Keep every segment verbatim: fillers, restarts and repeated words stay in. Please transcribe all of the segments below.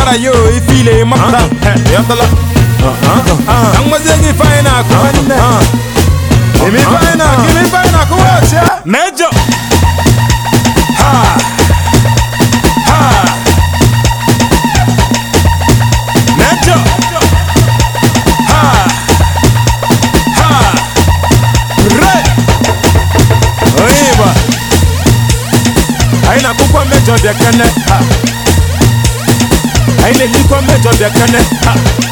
para yo ifile mata yatala ang mazegi faina kwanne kimi faina kimi faina kuacha mejo ha ha mejo ha ha re oiba aina kukwa mejo de kene ha aina likwa mejo de kene ha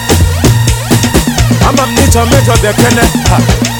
amam nicho mejo de kene ha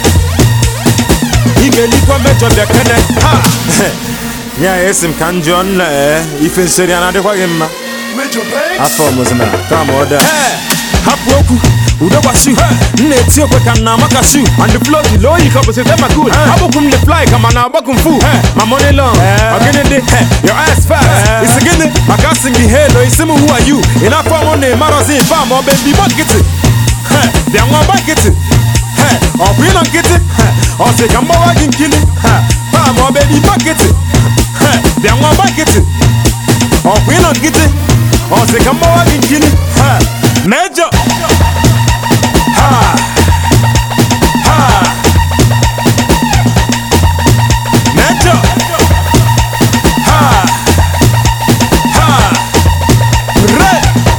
ige likwa mejo de kene ha ya esim kanjon la ife nseri anade kwa gemma mejo banks afọ mozina come order hapu oku udo basu nne ti okwe kan na makasu and the flow the low you come say them good abukum the fly kama na abukum fu my money long again the your ass fast it's again makasing the hello isimu who are you in a form on the marathon farm or baby bucket eh they want bucket eh or green on get or say come over in killing farm or baby bucket eh they want bucket or green on get or say come over in killing major ha ha major ha ha re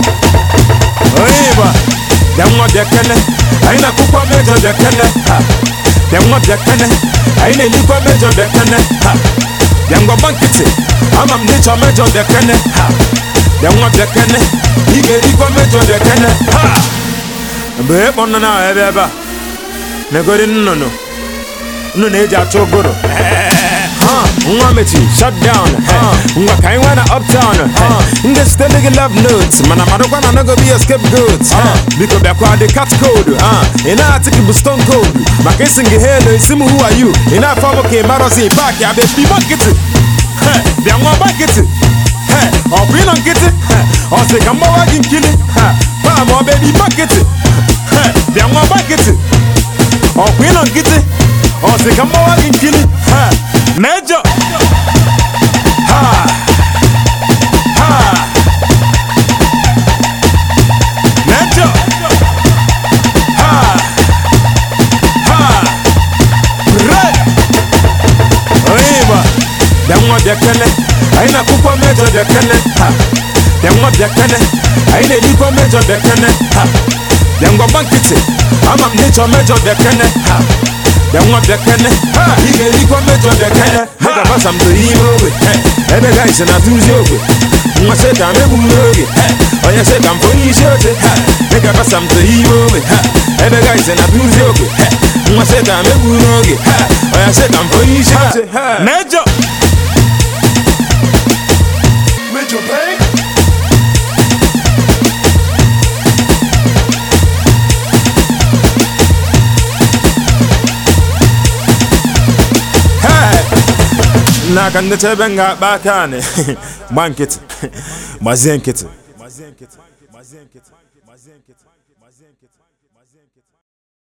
oiba demwa de kene aina kukwa major de kene ha demwa de kene aina likwa major de kene ha demwa bankiti amam nicho major de kene ha demwa de kene ige likwa major de kene ha be bonna na ebe ebe ne gori nno no nno na eji acho goro ha nwa mechi shut down nwa kai wana uptown nge still nigga love notes mana madokwa na no go be a scapegoat biko be kwa the cat code ina atiki bu stone cold makesi nge hello isimu who are you ina form ke marosi back ya be bi bucket he be nwa bucket he o bi non get o se kamba wa ginkili pa mo baby bucket they want bucket or queen on get it or say come over and kill it ha major ha ha major ha ha red oiba they want the kene aina kukwa major the kene ha they want the kene aina likwa major the kene ha dem go bankiti amam nicho mejo de kene ha dem want de kene ha ige liko mejo de kene ha ba sam to imo we eh ebe guys na tuzi oge nwa se ka me bu oge eh oya se kam fo yi shote ha ebe ba sam to imo we ha ebe guys na tuzi oge eh nwa se ka me bu oge ha oya se kam fo yi shote ha mejo mejo bank na kan da benga baka ne bankit mazenkit mazenkit mazenkit mazenkit